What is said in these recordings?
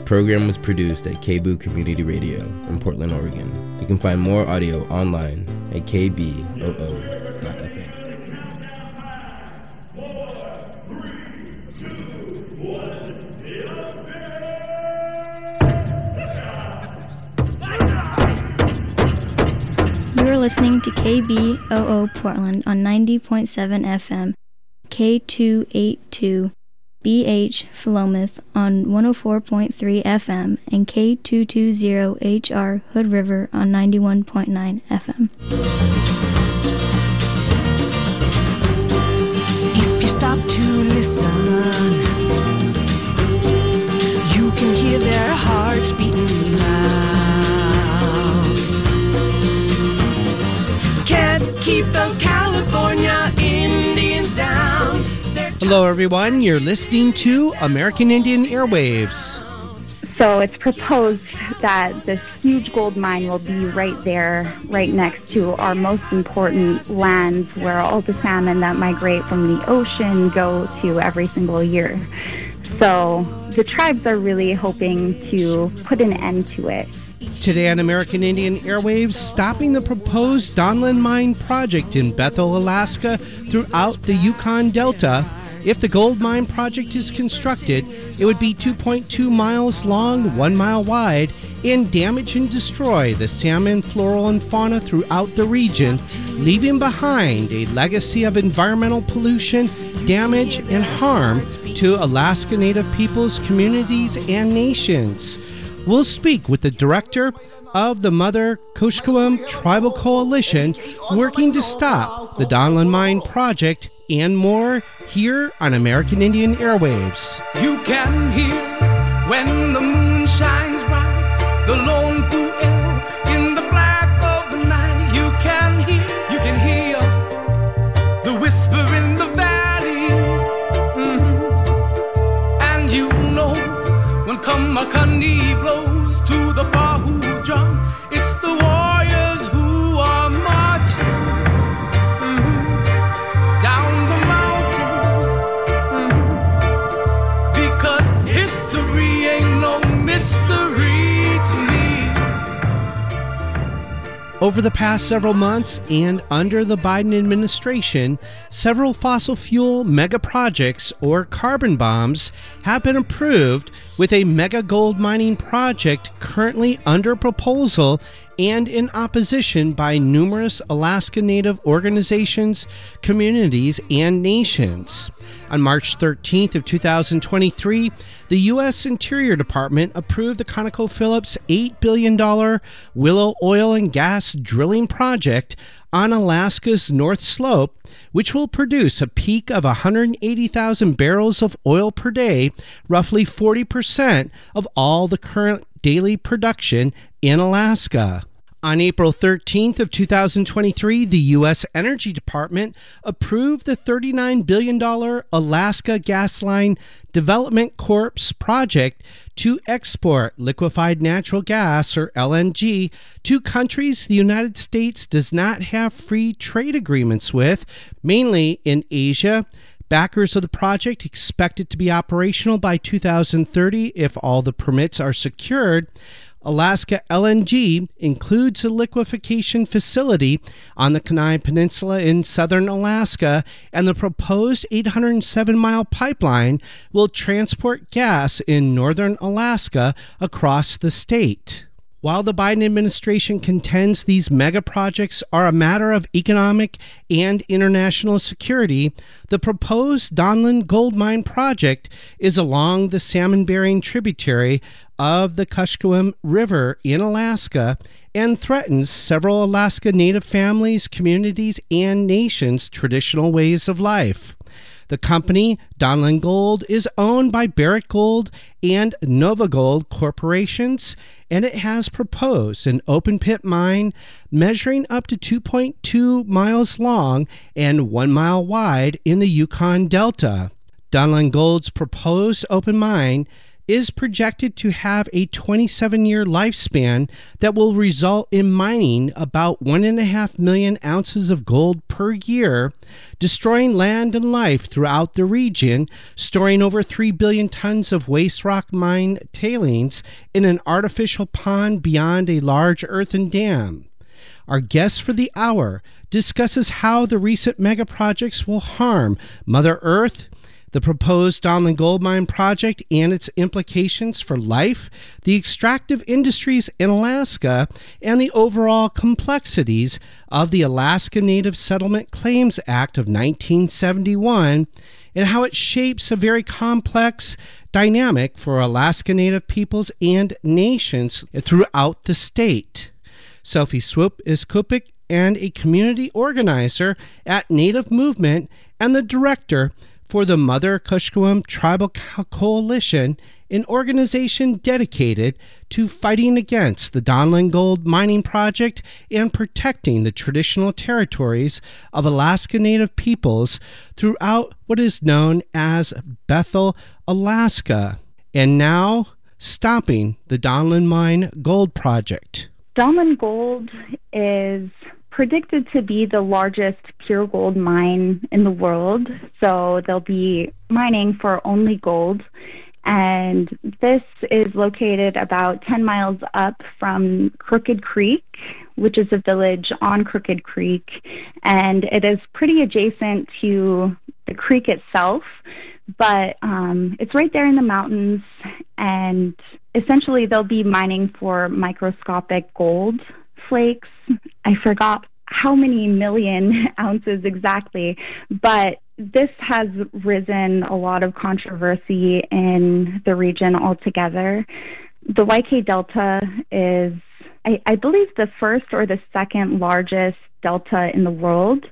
program was produced at KBOO Community Radio in Portland, Oregon. You can find more audio online at kboo.fm. You're listening to KBOO Portland on 90.7 FM, K282 BH Philomath on 104.3 FM, and K220HR Hood River on 91.9 FM. If you stop to listen, you can hear their hearts beating loud. Can't keep those California Indians down. Hello, everyone. You're listening to American Indian Airwaves. So it's proposed that this huge gold mine will be right there, right next to our most important lands where all the salmon that migrate from the ocean go to every single year. So the tribes are really hoping to put an end to it. Today on American Indian Airwaves, stopping the proposed Donlin Mine project in Bethel, Alaska, throughout the Yukon Delta. If the gold mine project is constructed, it would be 2.2 miles long, 1 mile wide, and damage and destroy the salmon, floral, and fauna throughout the region, leaving behind a legacy of environmental pollution, damage, and harm to Alaska Native peoples, communities, and nations. We'll speak with the director of the Mother Kuskokwim Tribal Coalition working to stop the Donlin Mine project and more here on American Indian Airwaves. You can hear when the moon shines bright, the lone pu'el in the black of the night. You can hear the whisper in the valley. And you know when Kamakani blows to the Bahu drum, it's the warriors who are marching down the mountain, because history ain't no mystery to me. Over the past several months and under the Biden administration, several fossil fuel mega projects or carbon bombs have been approved, with a mega gold mining project currently under proposal and in opposition by numerous Alaska Native organizations, communities, and nations. On March 13th of 2023, the U.S. Interior Department approved the ConocoPhillips $8 billion Willow oil and gas drilling project on Alaska's North Slope, which will produce a peak of 180,000 barrels of oil per day, roughly 40% of all the current daily production in Alaska. On April 13th of 2023, the U.S. Energy Department approved the $39 billion Alaska Gasline Development Corp.'s project to export liquefied natural gas, or LNG, to countries the United States does not have free trade agreements with, mainly in Asia. Backers of the project expect it to be operational by 2030 if all the permits are secured. Alaska LNG includes a liquefaction facility on the Kenai Peninsula in southern Alaska, and the proposed 807-mile pipeline will transport gas in northern Alaska across the state. While the Biden administration contends these mega projects are a matter of economic and international security, the proposed Donlin Gold Mine project is along the salmon-bearing tributary of the Kuskokwim River in Alaska and threatens several Alaska Native families, communities, and nations' traditional ways of life. The company, Donlin Gold, is owned by Barrick Gold and NovaGold corporations, and it has proposed an open-pit mine measuring up to 2.2 miles long and 1 mile wide in the Yukon Delta. Donlin Gold's proposed open mine is projected to have a 27-year lifespan that will result in mining about 1.5 million ounces of gold per year, destroying land and life throughout the region, storing over 3 billion tons of waste rock mine tailings in an artificial pond beyond a large earthen dam. Our guest for the hour discusses how the recent mega projects will harm Mother Earth, the proposed Donlin Gold Mine project and its implications for life, the extractive industries in Alaska, and the overall complexities of the Alaska Native Settlement Claims Act of 1971, and how it shapes a very complex dynamic for Alaska Native peoples and nations throughout the state. Sophie Swope is Kupik and a community organizer at Native Movement and the director for the Mother Kuskokwim Tribal Coalition, an organization dedicated to fighting against the Donlin Gold mining project and protecting the traditional territories of Alaska Native peoples throughout what is known as Bethel, Alaska, and now stopping the Donlin Mine Gold project. Donlin Gold is predicted to be the largest pure gold mine in the world. So they'll be mining for only gold. And this is located about 10 miles up from Crooked Creek, which is a village on Crooked Creek. And it is pretty adjacent to the creek itself, but it's right there in the mountains. And essentially they'll be mining for microscopic gold flakes. I forgot how many million ounces exactly, but this has risen a lot of controversy in the region altogether. The YK Delta is, I believe, the first or the second largest delta in the world.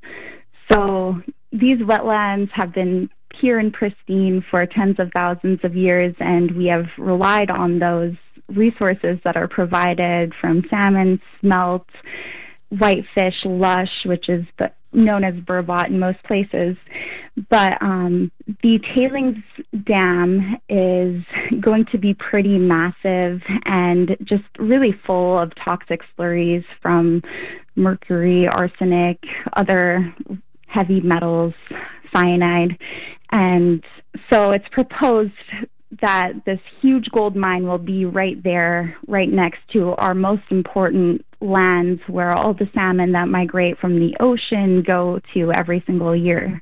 So these wetlands have been pure and pristine for tens of thousands of years, and we have relied on those resources that are provided from salmon, smelt, whitefish, lush, which is known as burbot in most places. But the tailings dam is going to be pretty massive and just really full of toxic slurries from mercury, arsenic, other heavy metals, cyanide. And so it's proposed that this huge gold mine will be right there, right next to our most important lands where all the salmon that migrate from the ocean go to every single year.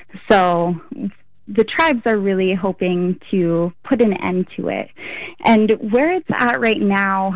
So the tribes are really hoping to put an end to it. And where it's at right now,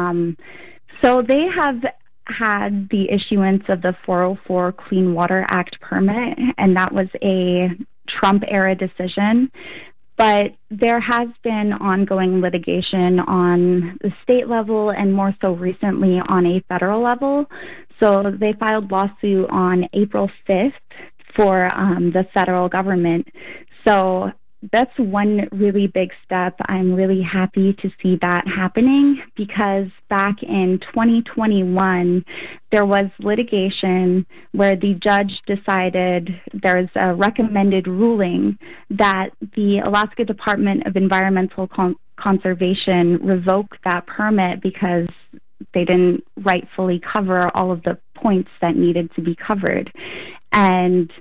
so they have had the issuance of the 404 Clean Water Act permit, and that was a Trump-era decision. But there has been ongoing litigation on the state level and more so recently on a federal level. So they filed lawsuit on April 5th for the federal government. So that's one really big step. I'm really happy to see that happening because back in 2021, there was litigation where the judge decided there's a recommended ruling that the Alaska Department of Environmental Conservation revoke that permit because they didn't rightfully cover all of the points that needed to be covered. And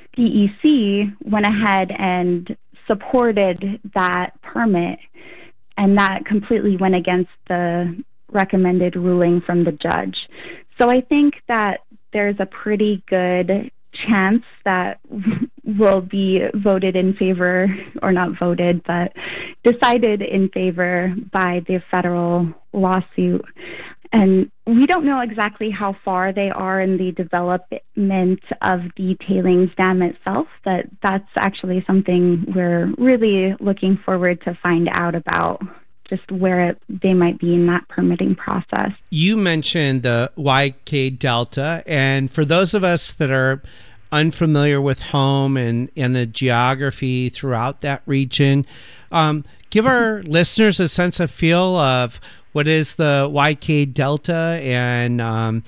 DEC went ahead and supported that permit, and that completely went against the recommended ruling from the judge. So I think that there's a pretty good chance that will be voted in favor, or not voted, but decided in favor by the federal lawsuit. And we don't know exactly how far they are in the development of the tailings dam itself, but that's actually something we're really looking forward to find out about, just where they might be in that permitting process. You mentioned the YK Delta, and for those of us that are unfamiliar with home and the geography throughout that region, give our listeners a sense of feel of what is the YK Delta and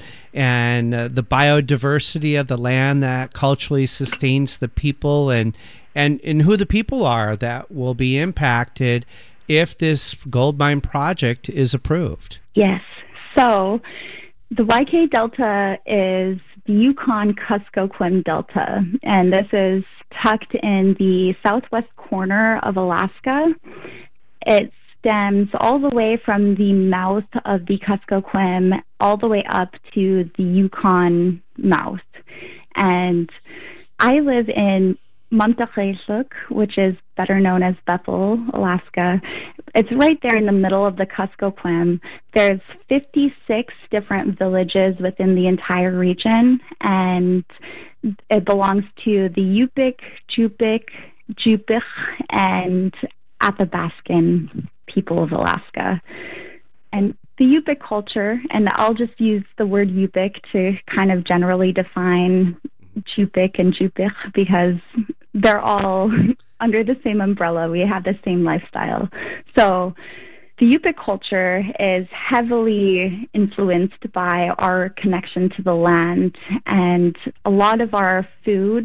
the biodiversity of the land that culturally sustains the people and who the people are that will be impacted if this gold mine project is approved? Yes. So the YK Delta is the Yukon-Kuskokwim Delta, and this is tucked in the southwest corner of Alaska. It stems all the way from the mouth of the Kuskokwim all the way up to the Yukon mouth. And I live in Mamtaqaysuk, which is better known as Bethel, Alaska. It's right there in the middle of the Kuskokwim. There's 56 different villages within the entire region, and it belongs to the Yupik, Chupik, Jupik, and Athabaskan people of Alaska. And the Yupik culture, and I'll just use the word Yupik to kind of generally define Chupik and Jupik because they're all under the same umbrella. We have the same lifestyle. So the Yupik culture is heavily influenced by our connection to the land, and a lot of our food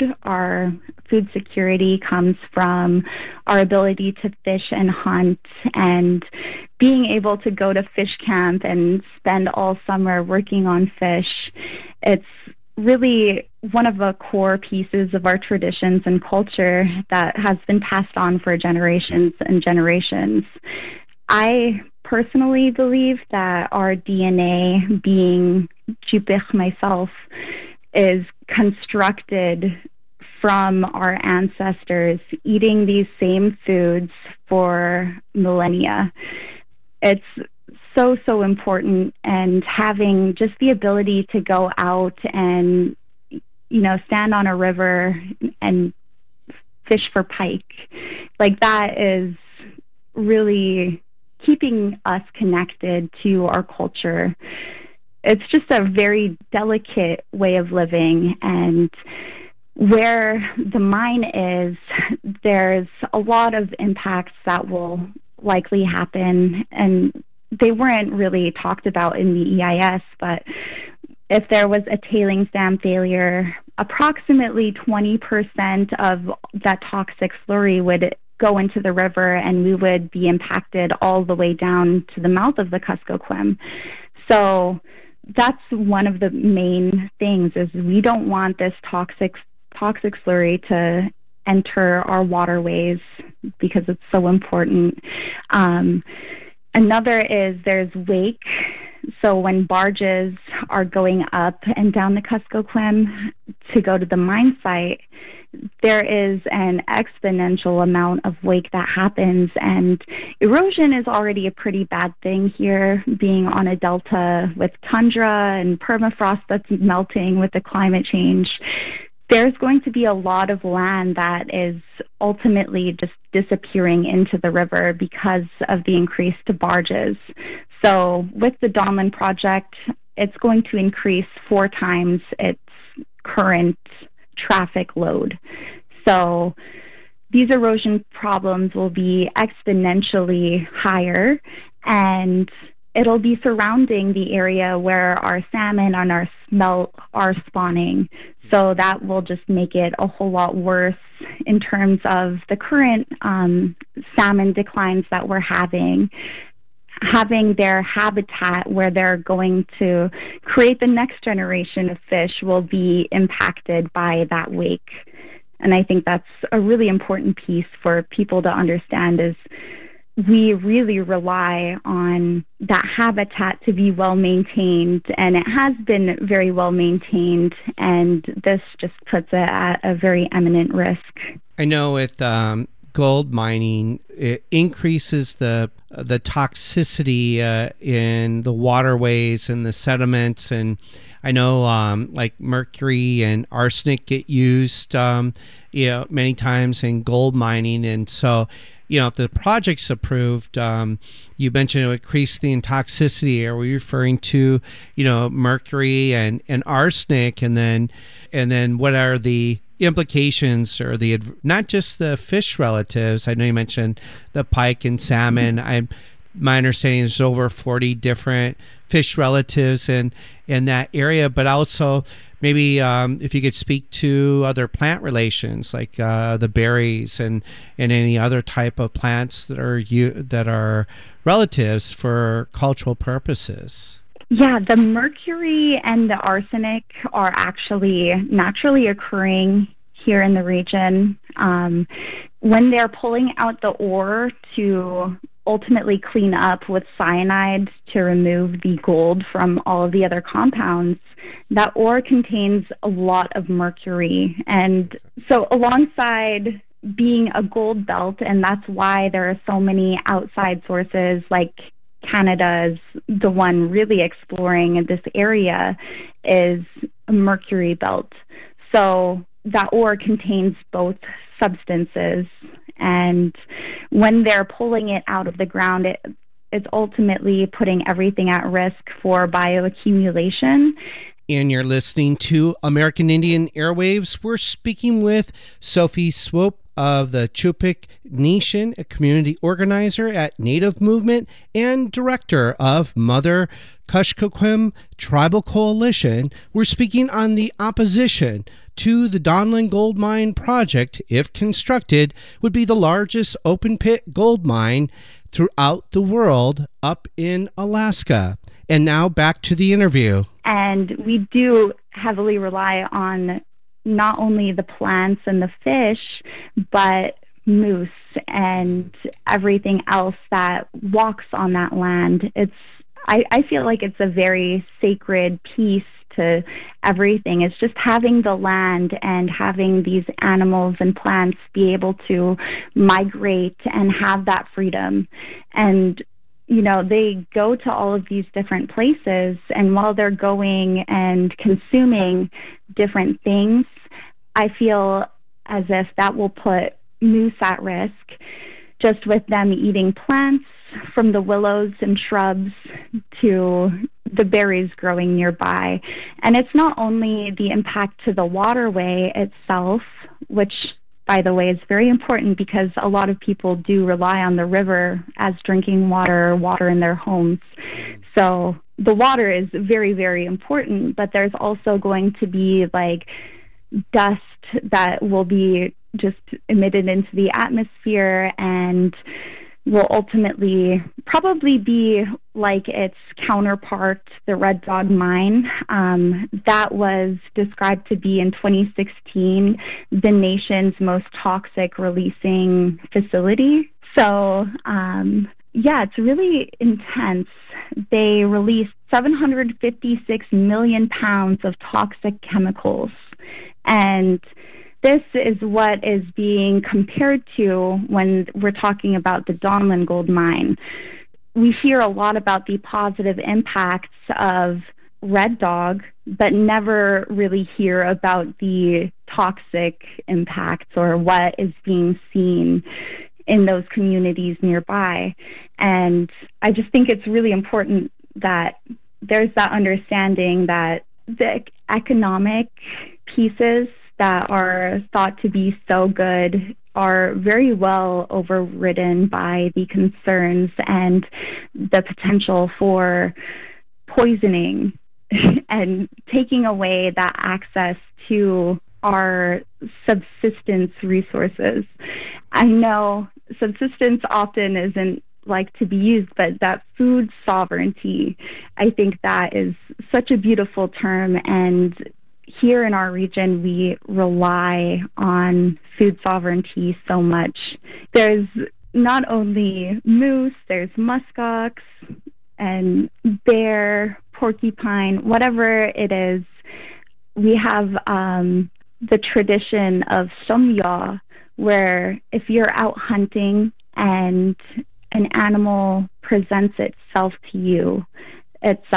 security comes from our ability to fish and hunt and being able to go to fish camp and spend all summer working on fish. It's really one of the core pieces of our traditions and culture that has been passed on for generations and generations. I personally believe that our DNA, being Jupik myself, is constructed from our ancestors eating these same foods for millennia. It's so important, and having just the ability to go out and, stand on a river and fish for pike, like that is really keeping us connected to our culture. It's just a very delicate way of living, and where the mine is, there's a lot of impacts that will likely happen, and they weren't really talked about in the EIS, but if there was a tailings dam failure, approximately 20% of that toxic slurry would go into the river, and we would be impacted all the way down to the mouth of the Kuskokwim. So that's one of the main things, is we don't want this toxic slurry to enter our waterways because it's so important. Another is there's wake. So when barges are going up and down the Kuskokwim to go to the mine site, there is an exponential amount of wake that happens, and erosion is already a pretty bad thing here, being on a delta with tundra and permafrost that's melting with the climate change. There's going to be a lot of land that is ultimately just disappearing into the river because of the increase to barges. So with the Donlin project, it's going to increase 4 times its current traffic load. So these erosion problems will be exponentially higher, and it'll be surrounding the area where our salmon and our smelt are spawning. So that will just make it a whole lot worse in terms of the current salmon declines that we're having their habitat where they're going to create the next generation of fish will be impacted by that wake. And I think that's a really important piece for people to understand, is we really rely on that habitat to be well maintained, and it has been very well maintained, and this just puts it at a very imminent risk. I know with gold mining, it increases the toxicity in the waterways and the sediments, and I know like mercury and arsenic get used many times in gold mining, and so if the project's approved, you mentioned it would increase the toxicity. Are we referring to mercury and arsenic, and then what are the implications, or not just the fish relatives? I know you mentioned the pike and salmon. my understanding is over 40 different fish relatives in that area, but also maybe if you could speak to other plant relations like the berries and any other type of plants that are relatives for cultural purposes. Yeah, the mercury and the arsenic are actually naturally occurring here in the region. When they're pulling out the ore to ultimately clean up with cyanide to remove the gold from all of the other compounds, that ore contains a lot of mercury. And so alongside being a gold belt, and that's why there are so many outside sources, like Canada is the one really exploring this area, is a mercury belt. So that ore contains both substances, and when they're pulling it out of the ground, it's ultimately putting everything at risk for bioaccumulation. And you're listening to American Indian Airwaves. We're speaking with Sophie Swope of the Chupik Nation, a community organizer at Native Movement and director of Mother Kuskokwim Tribal Coalition. We're speaking on the opposition to the Donlin Gold Mine project. If constructed, would be the largest open pit gold mine throughout the world up in Alaska. And now back to the interview. And we do heavily rely on not only the plants and the fish, but moose and everything else that walks on that land. I feel like it's a very sacred piece to everything. It's just having the land and having these animals and plants be able to migrate and have that freedom. And you know, they go to all of these different places, and while they're going and consuming different things, I feel as if that will put moose at risk, just with them eating plants from the willows and shrubs to the berries growing nearby. And it's not only the impact to the waterway itself, which, by the way, is very important because a lot of people do rely on the river as drinking water or water in their homes. So the water is very, very important, but there's also going to be like dust that will be just emitted into the atmosphere and will ultimately probably be like its counterpart, the Red Dog Mine. That was described to be in 2016 the nation's most toxic releasing facility. So, yeah, it's really intense. They released 756 million pounds of toxic chemicals. And this is what is being compared to when we're talking about the Donlin Gold Mine. We hear a lot about the positive impacts of Red Dog, but never really hear about the toxic impacts or what is being seen in those communities nearby. And I just think it's really important that there's that understanding that the economic pieces that are thought to be so good are very well overridden by the concerns and the potential for poisoning and taking away that access to our subsistence resources. I know subsistence often isn't like to be used, but that food sovereignty, I think that is such a beautiful term. And here in our region, we rely on food sovereignty so much. There's not only moose, there's muskox and bear, porcupine, whatever it is. We have the tradition of somya, where if you're out hunting and an animal presents itself to you, it's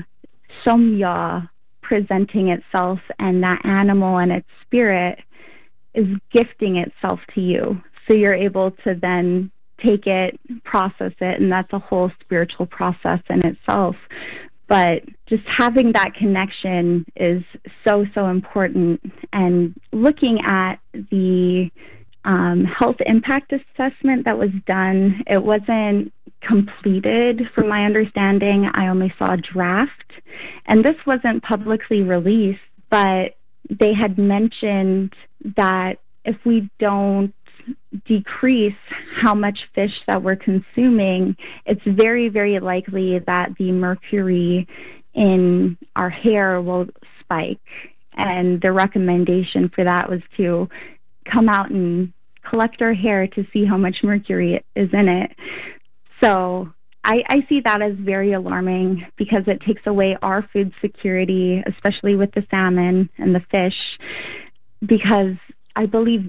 somya presenting itself, and that animal and its spirit is gifting itself to you. So you're able to then take it, process it, and that's a whole spiritual process in itself. But just having that connection is so, so important. And looking at the health impact assessment that was done, it wasn't completed. From my understanding, I only saw a draft, and this wasn't publicly released, but they had mentioned that if we don't decrease how much fish that we're consuming, it's very, very likely that the mercury in our hair will spike. And the recommendation for that was to come out and collect our hair to see how much mercury is in it. So I see that as very alarming because it takes away our food security, especially with the salmon and the fish, because I believe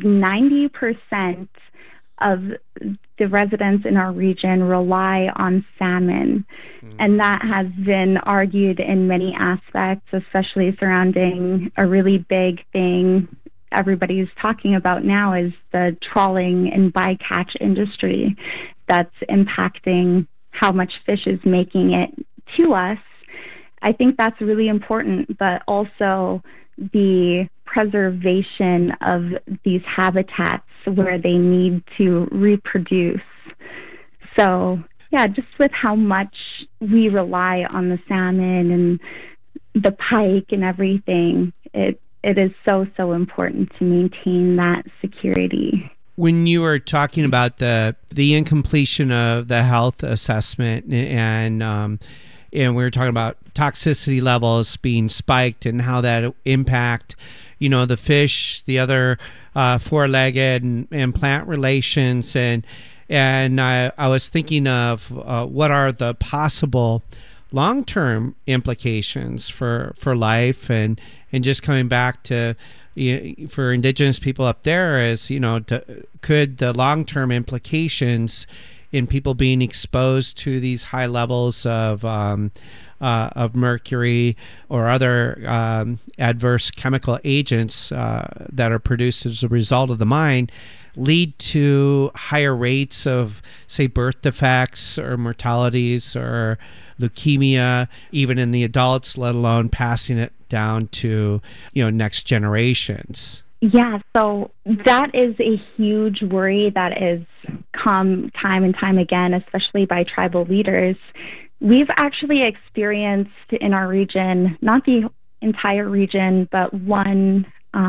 90% of the residents in our region rely on salmon. And that has been argued in many aspects, especially surrounding a really big thing everybody's talking about now is the trawling and bycatch industry that's impacting how much fish is making it to us. I think that's really important, but also the preservation of these habitats where they need to reproduce. So, yeah, just with how much we rely on the salmon and the pike and everything, it is so, so important to maintain that security. When you were talking about the incompletion of the health assessment and we were talking about toxicity levels being spiked and how that impact, the fish, the other four-legged and plant relations, and I was thinking of what are the possible long-term implications for life, and just coming back to for Indigenous people up there is could the long-term implications in people being exposed to these high levels of mercury or other adverse chemical agents that are produced as a result of the mine lead to higher rates of, say, birth defects or mortalities or leukemia, even in the adults, let alone passing it down to, next generations? Yeah, so that is a huge worry that is come time and time again, especially by tribal leaders. We've actually experienced in our region, not the entire region, but one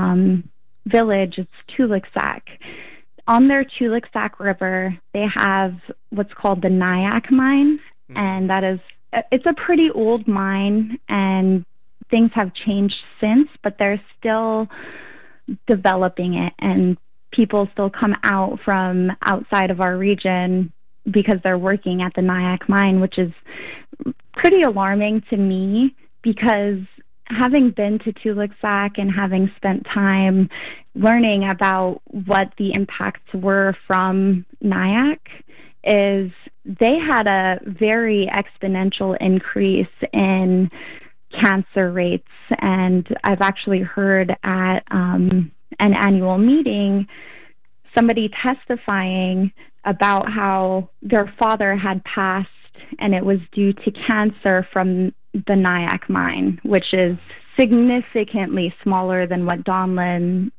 village, it's Tuliksak. On their Tuliksak River, they have what's called the Nyack mine, and it's a pretty old mine, and things have changed since, but they're still developing it, and people still come out from outside of our region because they're working at the Nyack mine, which is pretty alarming to me because having been to Tuliksak and having spent time learning about what the impacts were from Nyack is they had a very exponential increase in cancer rates. And I've actually heard at an annual meeting somebody testifying about how their father had passed and it was due to cancer from the Nyack mine, which is significantly smaller than what Donlin's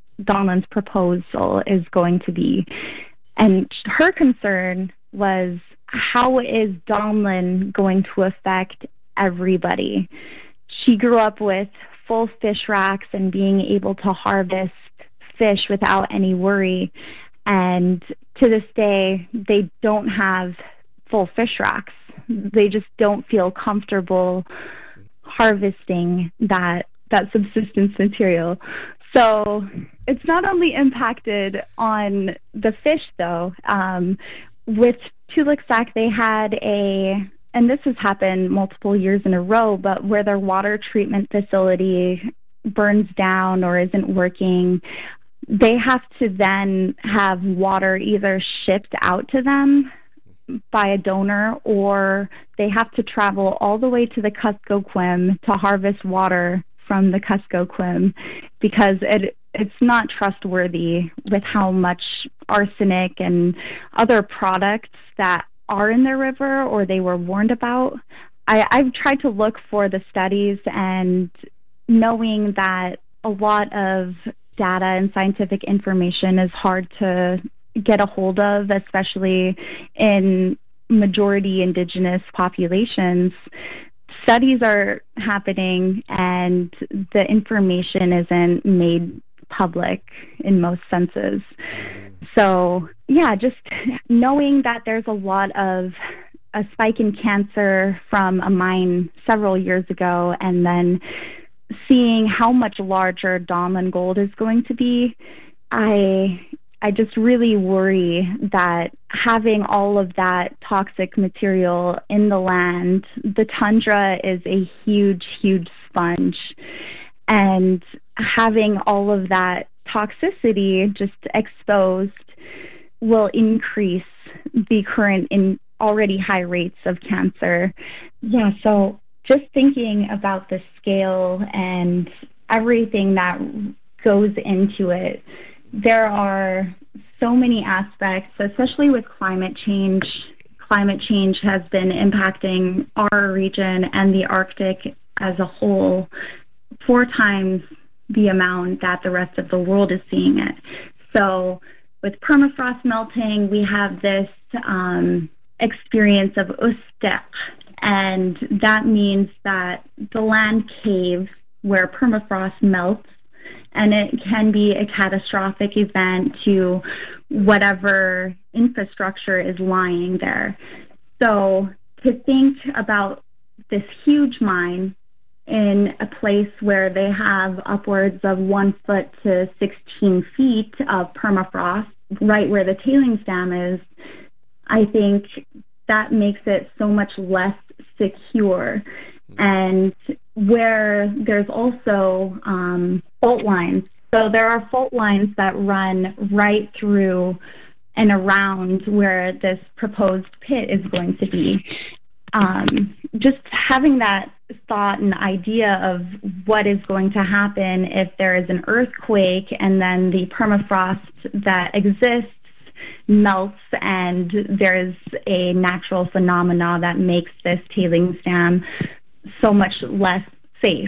proposal is going to be. And her concern was, how is Donlin going to affect everybody? She grew up with full fish racks and being able to harvest fish without any worry. And to this day, they don't have full fish racks. They just don't feel comfortable harvesting that subsistence material. So it's not only impacted on the fish, though. With Tuliksak, they had and this has happened multiple years in a row, but where their water treatment facility burns down or isn't working, they have to then have water either shipped out to them by a donor, or they have to travel all the way to the Kuskokwim to harvest water from the Kuskokwim because it's not trustworthy with how much arsenic and other products that are in the river or they were warned about. I've tried to look for the studies, and knowing that a lot of data and scientific information is hard to get a hold of, especially in majority indigenous populations, studies are happening and the information isn't made public in most senses. So yeah, just knowing that there's a lot of a spike in cancer from a mine several years ago, and then seeing how much larger Donlin Gold is going to be, I just really worry that having all of that toxic material in the land, the tundra is a huge, huge sponge. And having all of that toxicity just exposed will increase the current already high rates of cancer. Yeah, so just thinking about the scale and everything that goes into it, there are so many aspects, especially with climate change. Climate change has been impacting our region and the Arctic as a whole 4 times the amount that the rest of the world is seeing it. So with permafrost melting, we have this experience of ustek, and that means that the land caves where permafrost melts, and it can be a catastrophic event to whatever infrastructure is lying there. So to think about this huge mine in a place where they have upwards of 1 foot to 16 feet of permafrost right where the tailings dam is, I think that makes it so much less secure. And where there's also fault lines. So there are fault lines that run right through and around where this proposed pit is going to be. Just having that thought and idea of what is going to happen if there is an earthquake and then the permafrost that exists melts and there's a natural phenomena that makes this tailings dam so much less safe.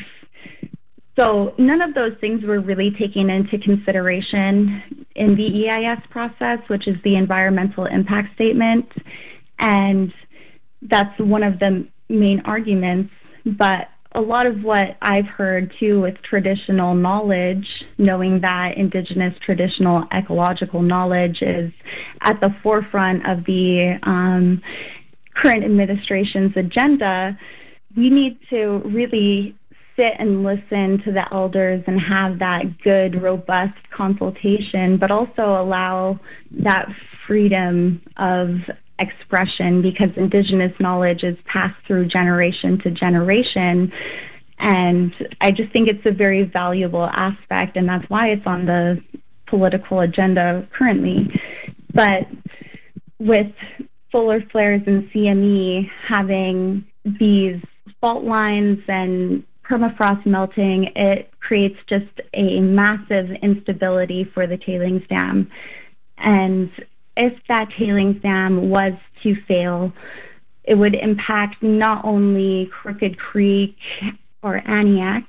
So none of those things were really taken into consideration in the EIS process, which is the environmental impact statement. And that's one of the main arguments. But a lot of what I've heard too with traditional knowledge, knowing that Indigenous traditional ecological knowledge is at the forefront of the current administration's agenda, we need to really sit and listen to the elders and have that good, robust consultation, but also allow that freedom of expression, because Indigenous knowledge is passed through generation to generation. And I just think it's a very valuable aspect, and that's why it's on the political agenda currently. But with solar flares and CME having these fault lines and permafrost melting, it creates just a massive instability for the tailings dam. And if that tailings dam was to fail, it would impact not only Crooked Creek or Aniak,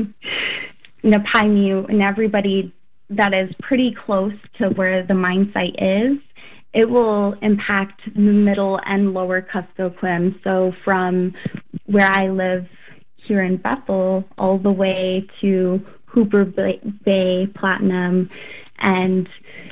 Napaimute, and everybody that is pretty close to where the mine site is. It will impact the middle and lower Kuskokwim. So from where I live here in Bethel all the way to Hooper Bay, Platinum, and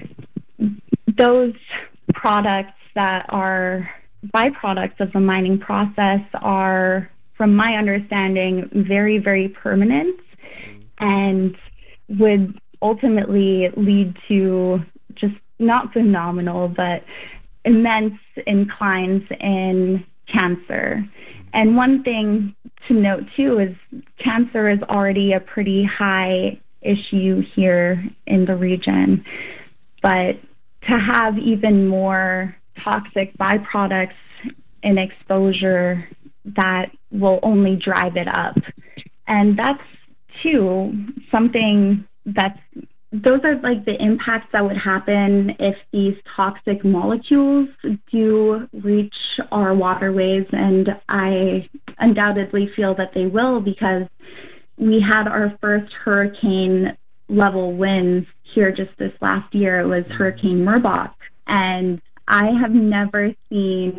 those products that are byproducts of the mining process are, from my understanding, very, very permanent and would ultimately lead to just not phenomenal, but immense inclines in cancer. And one thing to note, too, is cancer is already a pretty high issue here in the region. But to have even more toxic byproducts in exposure, that will only drive it up. And that's, too, something that's, those are like the impacts that would happen if these toxic molecules do reach our waterways. And I undoubtedly feel that they will, because we had our first hurricane level winds here just this last year. It was Hurricane Merbok. And I have never seen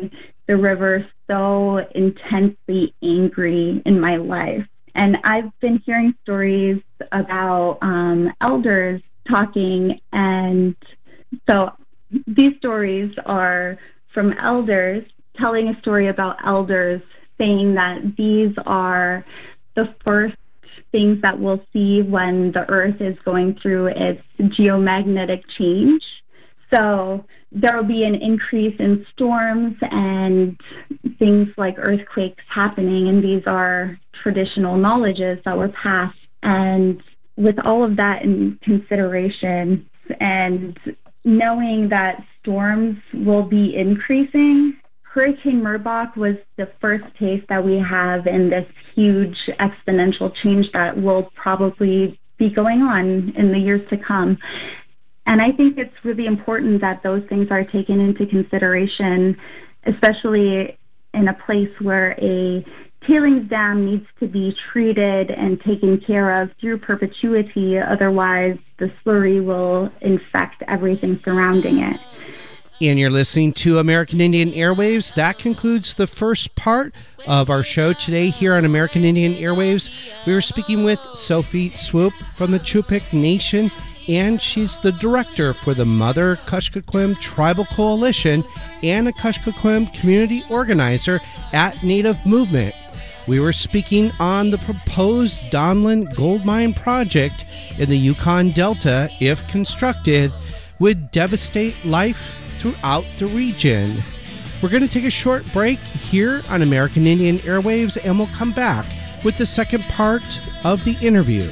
the river so intensely angry in my life. And I've been hearing stories about elders talking, and so these stories are from elders telling a story about elders saying that these are the first things that we'll see when the Earth is going through its geomagnetic change. So there will be an increase in storms and things like earthquakes happening, and these are traditional knowledges that were passed. And with all of that in consideration and knowing that storms will be increasing, Hurricane Merbok was the first taste that we have in this huge exponential change that will probably be going on in the years to come. And I think it's really important that those things are taken into consideration, especially in a place where a tailings dam needs to be treated and taken care of through perpetuity. Otherwise, the slurry will infect everything surrounding it. And you're listening to American Indian Airwaves. That concludes the first part of our show today here on American Indian Airwaves. We were speaking with Sophie Swope from the Chupik Nation, and she's the director for the Mother Kuskokwim Tribal Coalition and a Kuskokwim community organizer at Native Movement. We were speaking on the proposed Donlin Gold Mine project in the Yukon Delta, if constructed, would devastate life throughout the region. We're going to take a short break here on American Indian Airwaves, and we'll come back with the second part of the interview.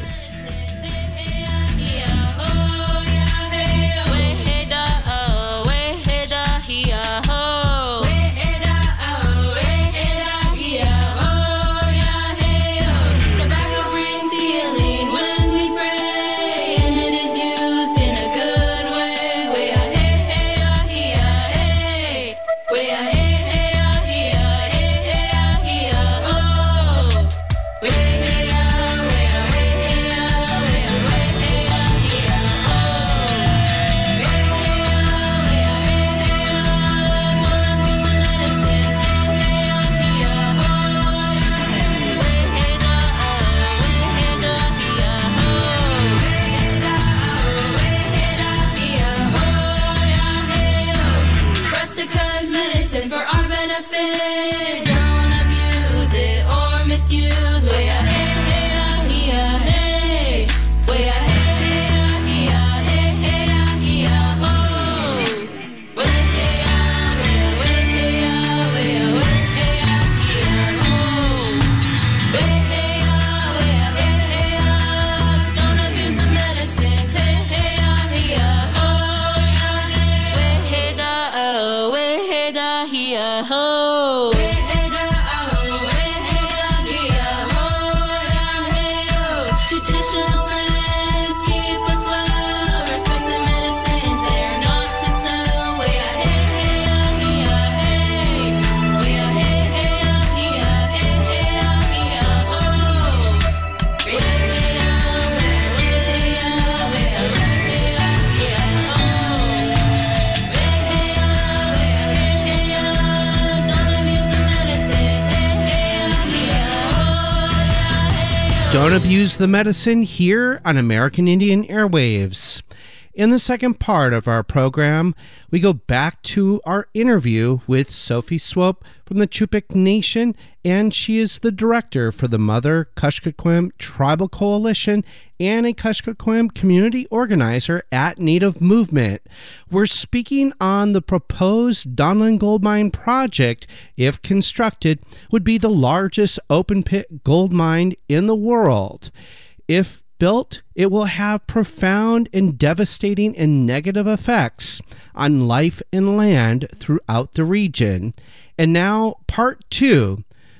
Don't abuse the medicine here on American Indian Airwaves. In the second part of our program, we go back to our interview with Sophie Swope from the Chupik Nation, and she is the director for the Mother Kuskokwim Tribal Coalition and a Kuskokwim community organizer at Native Movement. We're speaking on the proposed Donlin Gold Mine project, if constructed, would be the largest open-pit gold mine in the world. If built, it will have profound and devastating and negative effects on life and land throughout the region. And now, part 2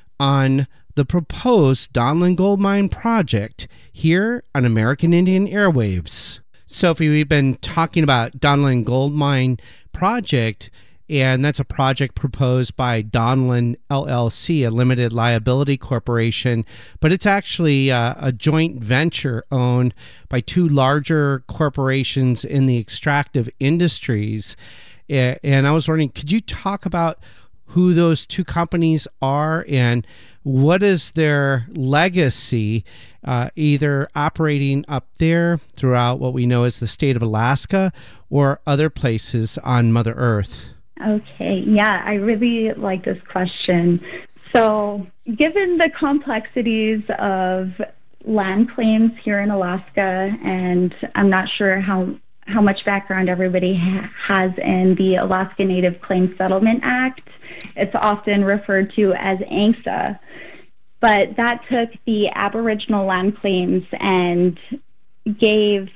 on the proposed Donlin Gold Mine project here on American Indian Airwaves. Sophie, we've been talking about Donlin Gold Mine project, and that's a project proposed by Donlin LLC, a limited liability corporation, but it's actually a joint venture owned by two larger corporations in the extractive industries. And I was wondering, could you talk about who those two companies are and what is their legacy, either operating up there throughout what we know as the state of Alaska or other places on Mother Earth? Okay, yeah, I really like this question. So, given the complexities of land claims here in Alaska, and I'm not sure how much background everybody has in the Alaska Native Claims Settlement Act. It's often referred to as ANCSA. But that took the Aboriginal land claims and gave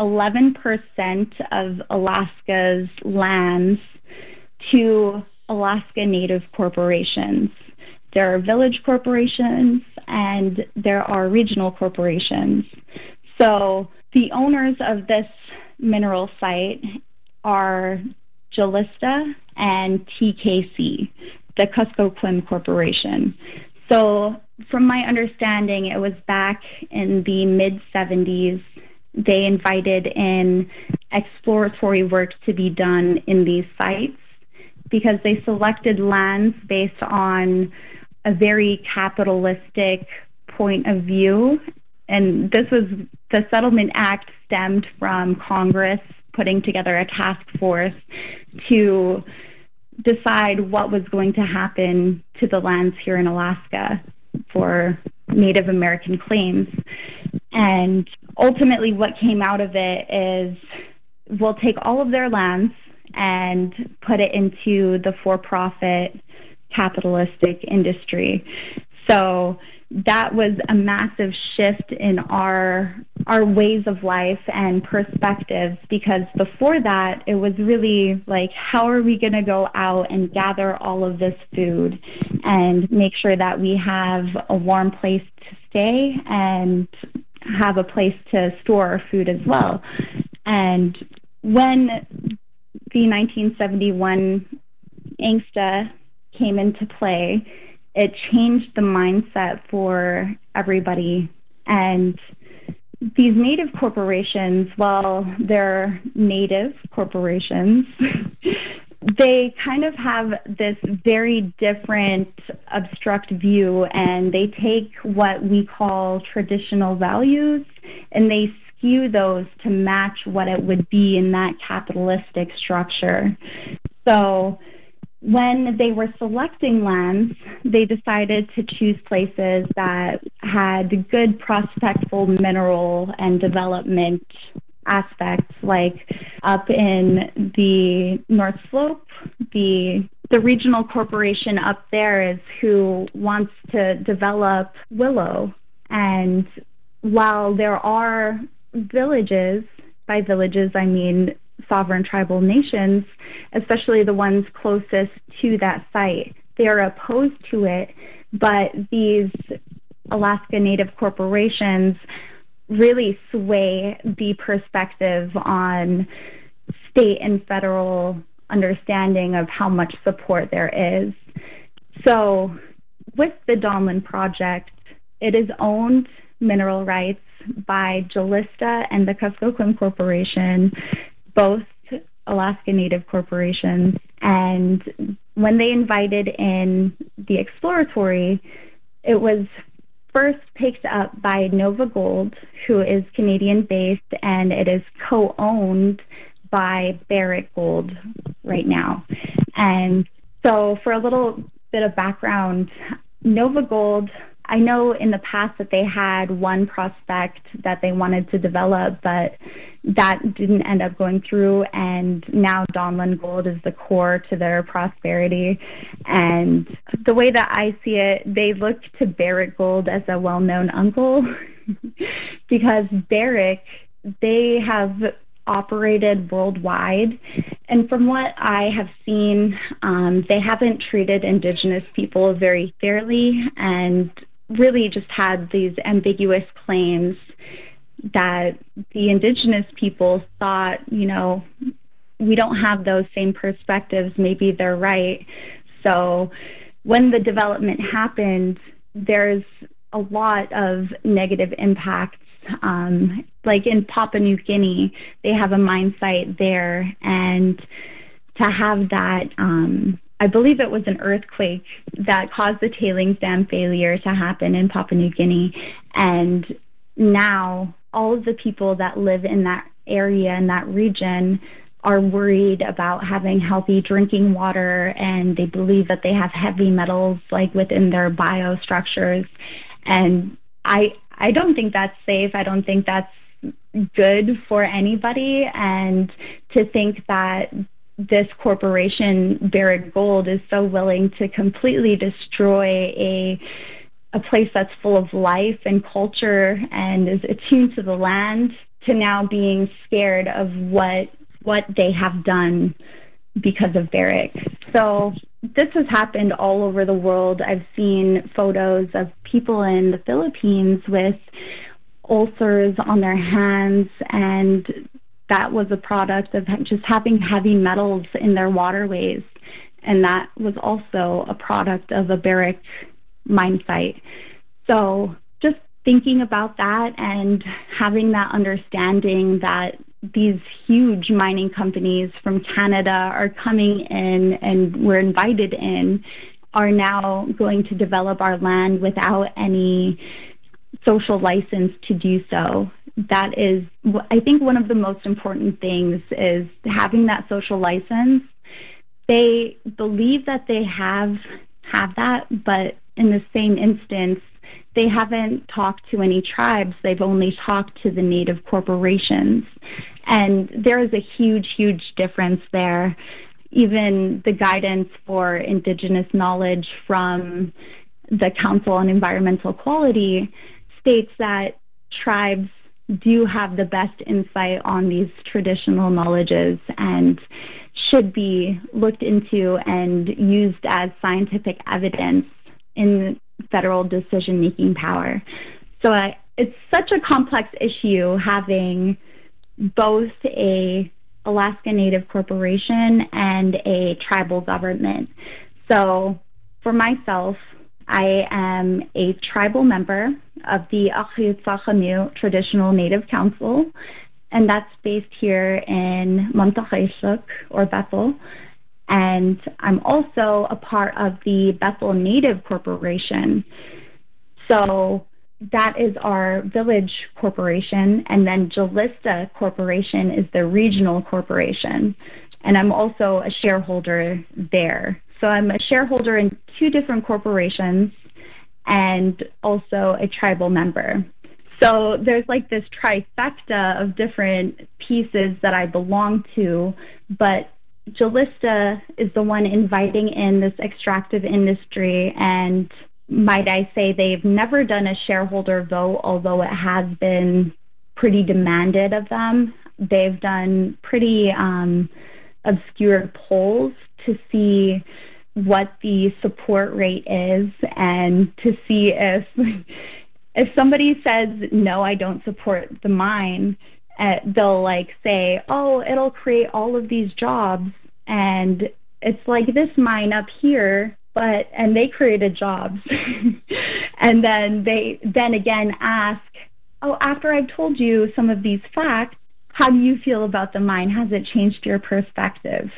11% of Alaska's lands to Alaska Native corporations. There are village corporations and there are regional corporations. So the owners of this mineral site are Julista and TKC, the Kuskokwim Corporation. So from my understanding, it was back in the mid-70s, they invited in exploratory work to be done in these sites because they selected lands based on a very capitalistic point of view. And this was, the Settlement Act stemmed from Congress putting together a task force to decide what was going to happen to the lands here in Alaska for Native American claims. And ultimately what came out of it is we'll take all of their lands and put it into the for-profit capitalistic industry. So that was a massive shift in our ways of life and perspectives, because before that, it was really like, how are we going to go out and gather all of this food and make sure that we have a warm place to stay and have a place to store our food as well. And when the 1971 ANCSA came into play, it changed the mindset for everybody. And these Native corporations, while they're Native corporations, they kind of have this very different abstract view, and they take what we call traditional values and they skew those to match what it would be in that capitalistic structure. So when they were selecting lands, they decided to choose places that had good prospectful mineral and development aspects, like up in the North Slope, the regional corporation up there is who wants to develop willow. And while there are villages, by villages I mean sovereign tribal nations, especially the ones closest to that site, they are opposed to it, but these Alaska Native corporations really sway the perspective on state and federal understanding of how much support there is. So with the Donlin Project, it is owned mineral rights by Julista and the Kuskokwim Corporation, both Alaska Native corporations. And when they invited in the exploratory, it was first picked up by Nova Gold, who is Canadian-based, and it is co-owned by Barrick Gold right now. And so for a little bit of background, Nova Gold, I know in the past that they had one prospect that they wanted to develop, but that didn't end up going through, and now Donlin Gold is the core to their prosperity. And the way that I see it, they look to Barrick Gold as a well-known uncle because Barrick, they have operated worldwide, and from what I have seen, they haven't treated Indigenous people very fairly and really just had these ambiguous claims that the Indigenous people thought, you know, we don't have those same perspectives, maybe they're right. So when the development happened, there's a lot of negative impacts. Like in Papua New Guinea, they have a mine site there, and to have that I believe it was an earthquake that caused the tailings dam failure to happen in Papua New Guinea. And now all of the people that live in that area, in that region, are worried about having healthy drinking water, and they believe that they have heavy metals like within their biostructures. And I don't think that's safe. I don't think that's good for anybody. And to think that this corporation, Barrick Gold, is so willing to completely destroy a place that's full of life and culture and is attuned to the land, to now being scared of what they have done because of Barrick. So this has happened all over the world. I've seen photos of people in the Philippines with ulcers on their hands, and that was a product of just having heavy metals in their waterways. And that was also a product of a Barrick mine site. So just thinking about that and having that understanding that these huge mining companies from Canada are coming in and were invited in, are now going to develop our land without any social license to do so. That is, I think, one of the most important things is having that social license. They believe that they have that, but in the same instance, they haven't talked to any tribes. They've only talked to the native corporations. And there is a huge, huge difference there. Even the guidance for Indigenous knowledge from the Council on Environmental Quality states that tribes do have the best insight on these traditional knowledges and should be looked into and used as scientific evidence in federal decision-making power. So it's such a complex issue having both a Alaska Native corporation and a tribal government. So for myself, I am a tribal member of the Akhiyutsakhanyu Traditional Native Council, and that's based here in Mamtakhayshuk, or Bethel. And I'm also a part of the Bethel Native Corporation. So that is our village corporation, and then Jalista Corporation is the regional corporation. And I'm also a shareholder there. So I'm a shareholder in two different corporations and also a tribal member. So there's like this trifecta of different pieces that I belong to, but Jalista is the one inviting in this extractive industry, and might I say they've never done a shareholder vote, although it has been pretty demanded of them. They've done pretty obscure polls to see what the support rate is and to see if somebody says, no, I don't support the mine, they'll like say, oh, it'll create all of these jobs. And it's like this mine up here, and they created jobs. And then they again ask, oh, after I've told you some of these facts, how do you feel about the mine? Has it changed your perspective?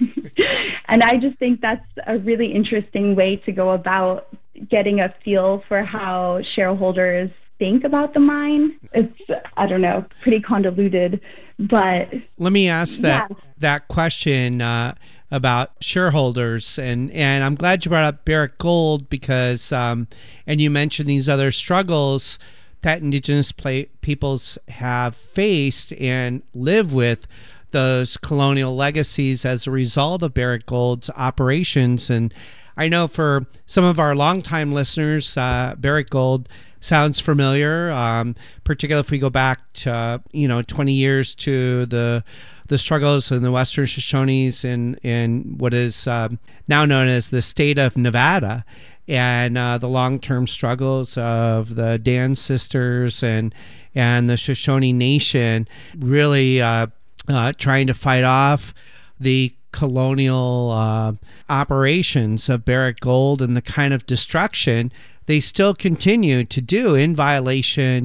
And I just think that's a really interesting way to go about getting a feel for how shareholders think about the mine. It's, I don't know, pretty convoluted, but... Let me ask that question about shareholders, and I'm glad you brought up Barrick Gold because, and you mentioned these other struggles that Indigenous peoples have faced and live with those colonial legacies as a result of Barrick Gold's operations. And I know for some of our longtime listeners, Barrick Gold sounds familiar, particularly if we go back to 20 years to the struggles in the Western Shoshones in what is now known as the state of Nevada, and the long-term struggles of the Dan sisters and the Shoshone Nation really trying to fight off the colonial operations of Barrick Gold and the kind of destruction they still continue to do in violation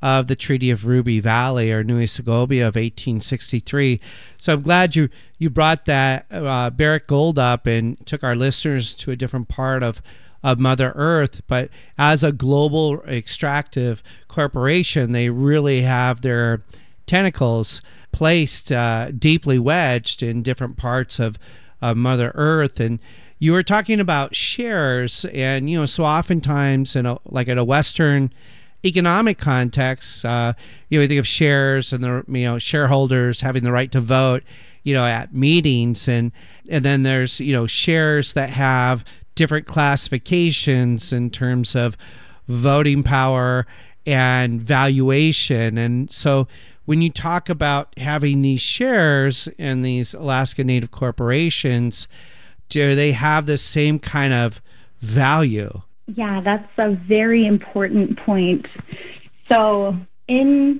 of the Treaty of Ruby Valley, or Nui Segovia of 1863. So I'm glad you brought that Barrick Gold up and took our listeners to a different part of Mother Earth. But as a global extractive corporation, they really have their tentacles placed deeply wedged in different parts of Mother Earth. And you were talking about shares, and so oftentimes in a Western economic context, we think of shares and the shareholders having the right to vote, at meetings, and then there's shares that have different classifications in terms of voting power and valuation. And so when you talk about having these shares in these Alaska Native corporations, do they have the same kind of value? Yeah, that's a very important point. So in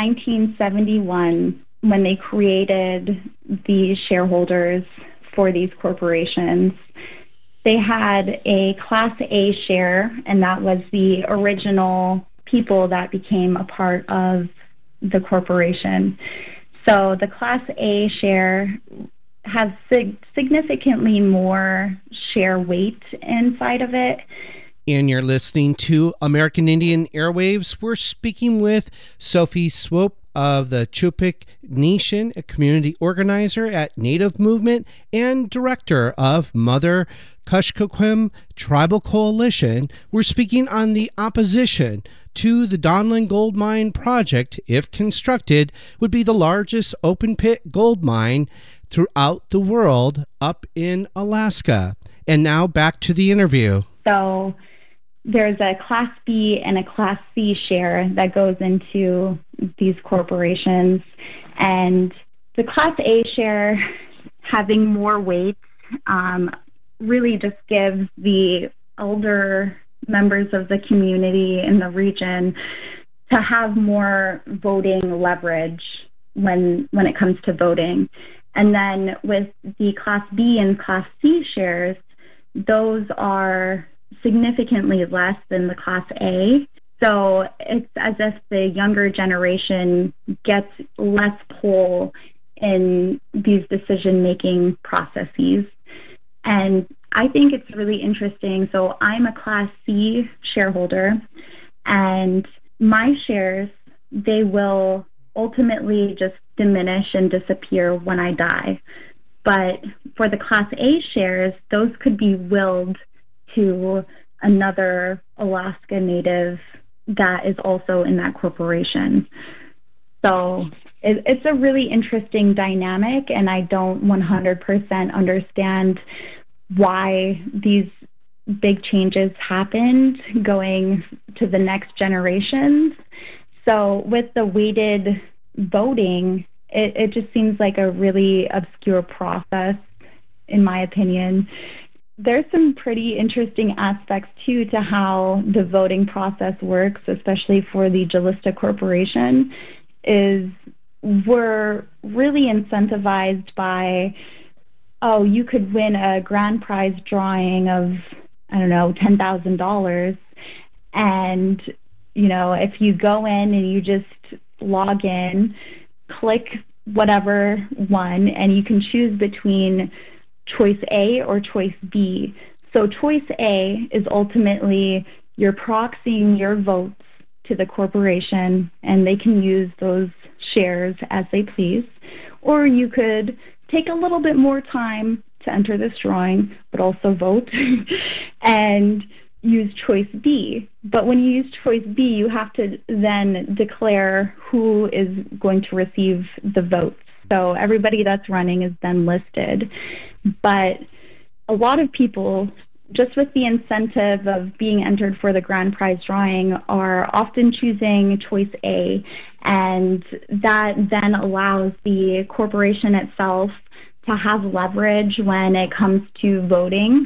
1971, when they created the shareholders for these corporations, they had a Class A share, and that was the original people that became a part of the corporation. So the Class A share has significantly more share weight inside of it. And you're listening to American Indian Airwaves. We're speaking with Sophie Swope of the Chupik Nation, a community organizer at Native Movement and director of Mother Kuskokwim Tribal Coalition. We're speaking on the opposition to the Donlin Gold Mine project. If constructed, would be the largest open pit gold mine throughout the world up in Alaska. And now back to the interview. So there's a Class B and a Class C share that goes into these corporations. And the Class A share having more weight really just gives the elder members of the community in the region to have more voting leverage when it comes to voting. And then with the Class B and Class C shares, those are significantly less than the Class A. So it's as if the younger generation gets less pull in these decision-making processes. And I think it's really interesting. So I'm a Class C shareholder, and my shares, they will ultimately just diminish and disappear when I die. But for the Class A shares, those could be willed to another Alaska Native that is also in that corporation. So it's a really interesting dynamic, and I don't 100% understand why these big changes happened going to the next generations. So with the weighted voting, it just seems like a really obscure process, in my opinion. There's some pretty interesting aspects, too, to how the voting process works, especially for the Calista Corporation, is we're really incentivized by, you could win a grand prize drawing of, $10,000. And, if you go in and you just log in, click whatever one, and you can choose between choice A or choice B. So choice A is ultimately you're proxying your votes to the corporation, and they can use those shares as they please. Or you could take a little bit more time to enter this drawing, but also vote, and use choice B. But when you use choice B, you have to then declare who is going to receive the votes. So everybody that's running is then listed. But a lot of people, just with the incentive of being entered for the grand prize drawing, are often choosing choice A, and that then allows the corporation itself to have leverage when it comes to voting.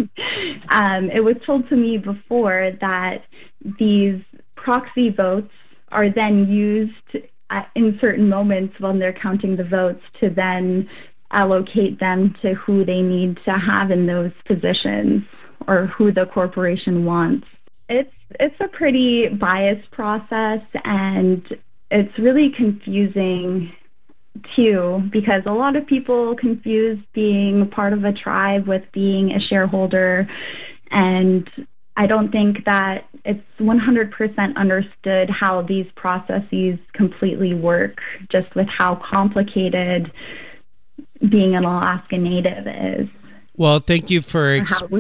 It was told to me before that these proxy votes are then used in certain moments when they're counting the votes to then allocate them to who they need to have in those positions or who the corporation wants. It's It's a pretty biased process, and it's really confusing too, because a lot of people confuse being part of a tribe with being a shareholder, and I don't think that it's 100% understood how these processes completely work, just with how complicated being an Alaska Native is. Well, thank you for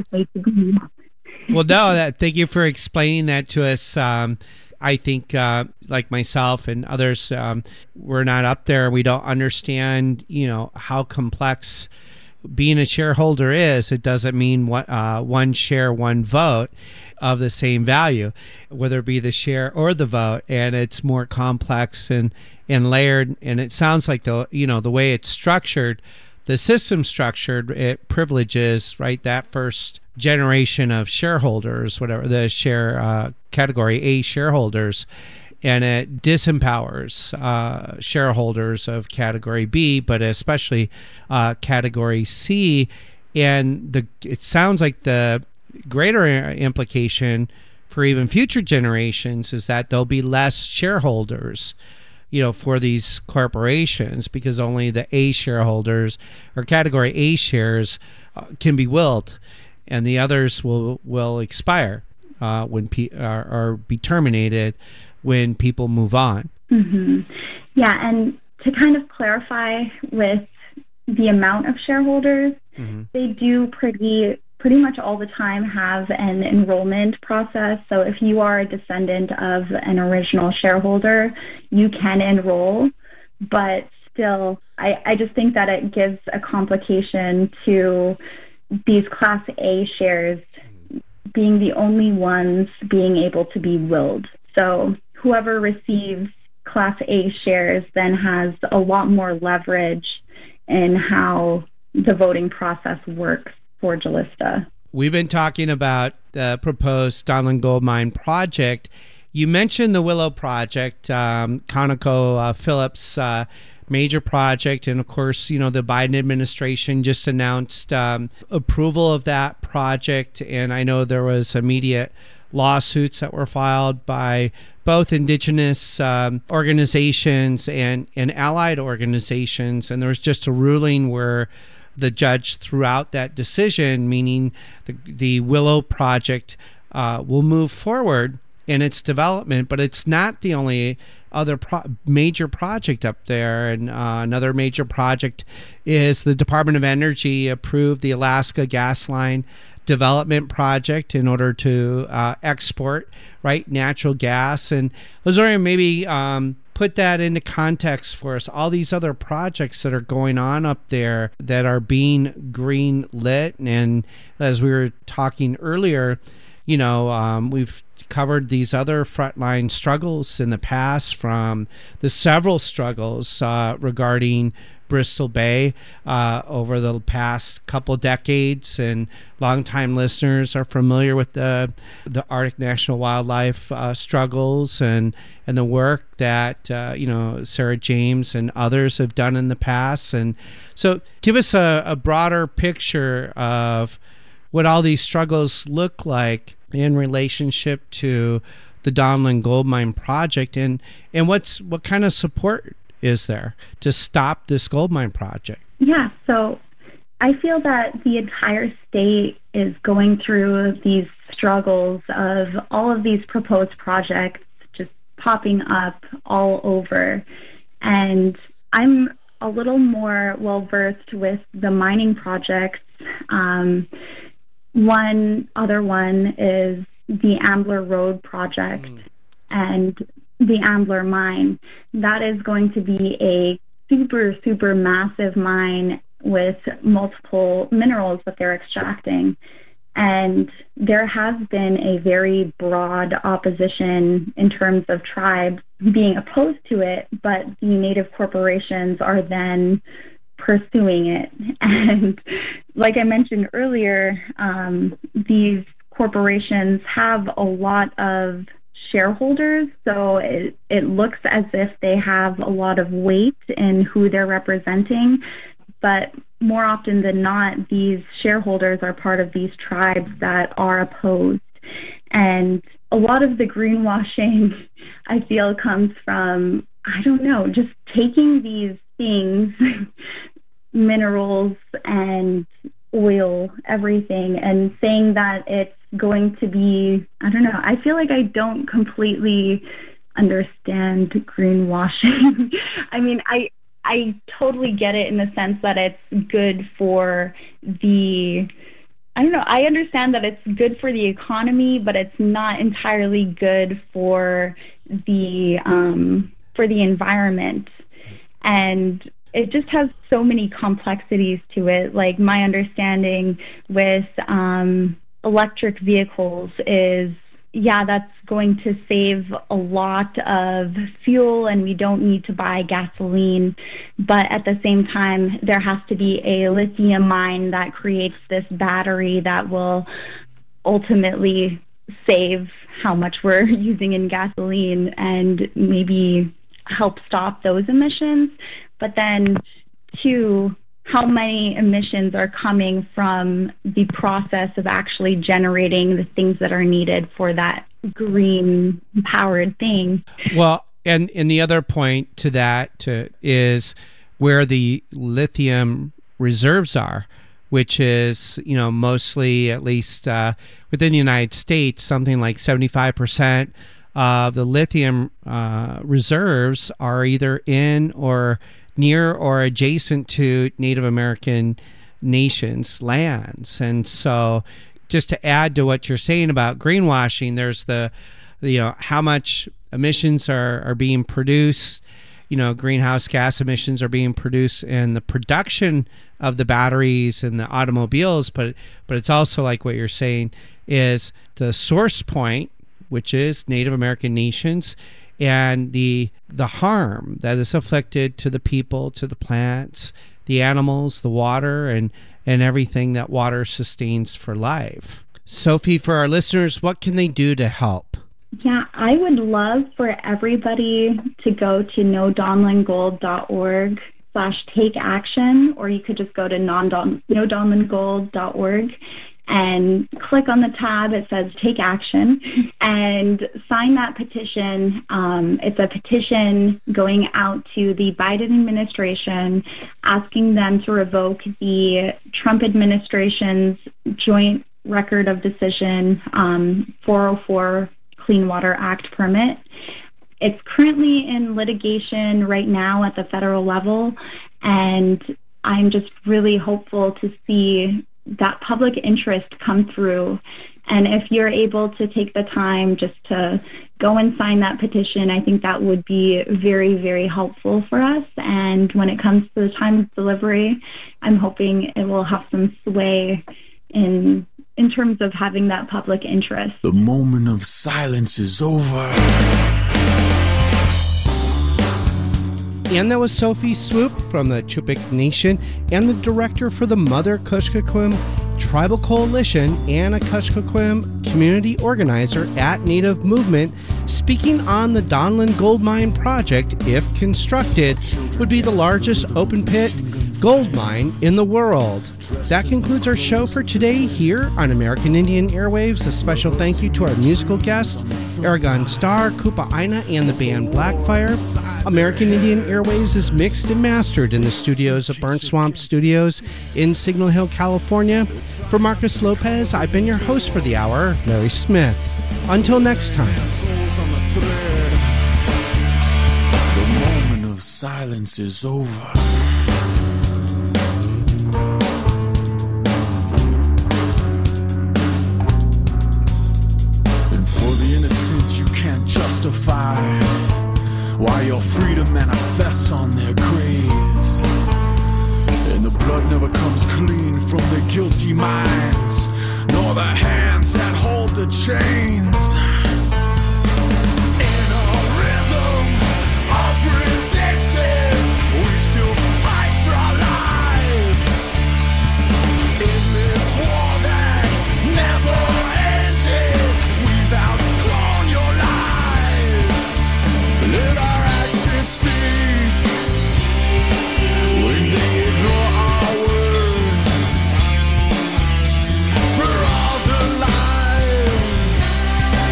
thank you for explaining that to us. I think, like myself and others, we're not up there. We don't understand, how complex being a shareholder is. It doesn't mean one share, one vote of the same value, whether it be the share or the vote. And it's more complex and layered. And it sounds like the way it's structured, the system structured, it privileges, right, that first generation of shareholders, whatever the share category A shareholders, and it disempowers shareholders of category B, but especially category C. And it sounds like the greater implication for even future generations is that there'll be less shareholders, for these corporations, because only the A shareholders or category A shares can be willed, and the others will expire when or be terminated when people move on. Mm-hmm. Yeah, and to kind of clarify with the amount of shareholders, they do pretty much all the time have an enrollment process. So if you are a descendant of an original shareholder, you can enroll, but still, I just think that it gives a complication to these Class A shares being the only ones being able to be willed. So whoever receives Class A shares then has a lot more leverage in how the voting process works for Calista. We've been talking about the proposed Donlin Gold Mine project. You mentioned the Willow project, ConocoPhillips major project, and of course, the Biden administration just announced approval of that project, and I know there was immediate lawsuits that were filed by both indigenous organizations and allied organizations, and there was just a ruling where the judge threw out that decision, meaning the Willow project will move forward in its development, but it's not the only other major project up there. And another major project is the Department of Energy approved the Alaska Gas Line development project in order to export natural gas. And I was wondering, maybe put that into context for us, all these other projects that are going on up there that are being green lit. And as we were talking earlier, we've covered these other frontline struggles in the past, from the several struggles regarding Bristol Bay over the past couple decades, and longtime listeners are familiar with the Arctic National Wildlife struggles and the work that Sarah James and others have done in the past. And so give us a broader picture of what all these struggles look like in relationship to the Donlin Gold Mine project, and what kind of support is there to stop this gold mine project? Yeah, so I feel that the entire state is going through these struggles of all of these proposed projects just popping up all over. And I'm a little more well-versed with the mining projects. One other one is the Ambler Road project and the Ambler mine. That is going to be a super, super massive mine with multiple minerals that they're extracting. And there has been a very broad opposition in terms of tribes being opposed to it, but the Native corporations are then pursuing it. And like I mentioned earlier, these corporations have a lot of shareholders, so it looks as if they have a lot of weight in who they're representing, but more often than not, these shareholders are part of these tribes that are opposed. And a lot of the greenwashing, I feel, comes from, I don't know, just taking these things, minerals and oil, everything, and saying that it's going to be, I don't know, I feel like I don't completely understand greenwashing. I mean, I totally get it in the sense that it's good for the, I don't know, I understand that it's good for the economy, but it's not entirely good for the environment. And it just has so many complexities to it. Like, my understanding with electric vehicles is, yeah, that's going to save a lot of fuel and we don't need to buy gasoline. But at the same time, there has to be a lithium mine that creates this battery that will ultimately save how much we're using in gasoline and maybe help stop those emissions. But then, two, how many emissions are coming from the process of actually generating the things that are needed for that green-powered thing. Well, and the other point to that is where the lithium reserves are, which is, mostly, at least within the United States, something like 75% of the lithium reserves are either in or near or adjacent to Native American nations' lands. And so just to add to what you're saying about greenwashing, there's the how much emissions are being produced, greenhouse gas emissions are being produced in the production of the batteries and the automobiles, but it's also like what you're saying is the source point, which is Native American nations, and the harm that is afflicted to the people, to the plants, the animals, the water, and everything that water sustains for life. Sophie, for our listeners, what can they do to help? Yeah, I would love for everybody to go to nodonlingold.org/take action, or you could just go to nodonlingold.org and click on the tab. It says Take Action, and sign that petition. It's a petition going out to the Biden administration, asking them to revoke the Trump administration's joint record of decision 404 Clean Water Act permit. It's currently in litigation right now at the federal level, and I'm just really hopeful to see that public interest come through. And if you're able to take the time just to go and sign that petition, I think that would be very, very helpful for us. And when it comes to the time of delivery, I'm hoping it will have some sway in terms of having that public interest. The moment of silence is over. And that was Sophie Swoop from the Chupik Nation and the director for the Mother Kuskokwim Tribal Coalition and a Kuskokwim community organizer at Native Movement, speaking on the Donlin Gold Mine project, if constructed, would be the largest open-pit gold mine in the world. That concludes our show for today here on American Indian Airwaves. A special thank you to our musical guests, Aragon Star, Kupa Aina, and the band Blackfire. American Indian Airwaves is mixed and mastered in the studios of Burnt Swamp Studios in Signal Hill, California. For Marcus Lopez, I've been your host for the hour, Larry Smith. Until next time. The moment of silence is over. Justify why your freedom manifests on their graves, and the blood never comes clean from their guilty minds, nor the hands that hold the chains. In a rhythm of resistance, we still fight for our lives. In this war that never ended, we've outgrown your lives. Let our actions speak when they ignore our words. For all the lives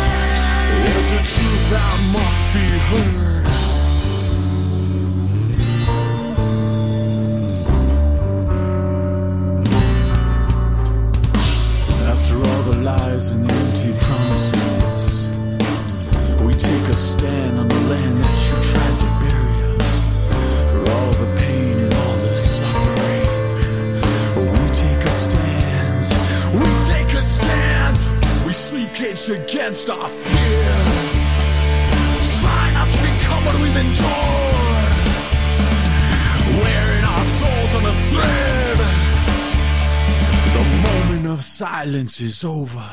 against our fears. Try not to become what we've endured, wearing our souls on a thread. The moment of silence is over.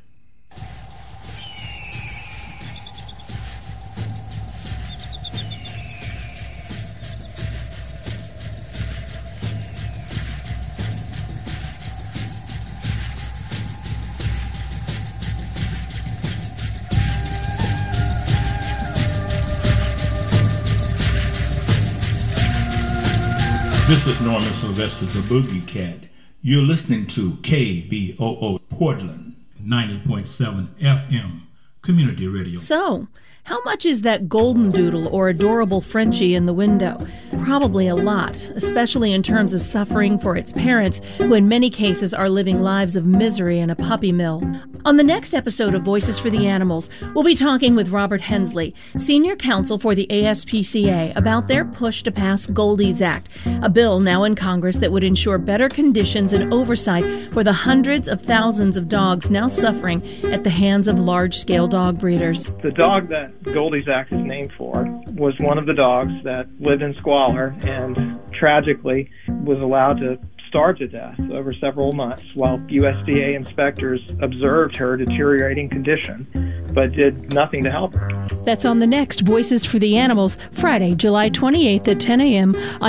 This is Norman Sylvester, the Boogie Cat. You're listening to KBOO Portland, 90.7 FM, Community Radio. So, how much is that golden doodle or adorable Frenchie in the window? Probably a lot, especially in terms of suffering for its parents, who in many cases are living lives of misery in a puppy mill. On the next episode of Voices for the Animals, we'll be talking with Robert Hensley, Senior Counsel for the ASPCA, about their push to pass Goldie's Act, a bill now in Congress that would ensure better conditions and oversight for the hundreds of thousands of dogs now suffering at the hands of large-scale dog breeders. The dog that Goldie's Act is named for was one of the dogs that lived in squalor and tragically was allowed to starve to death over several months while USDA inspectors observed her deteriorating condition but did nothing to help her. That's on the next Voices for the Animals, Friday, July 28th at 10 a.m. on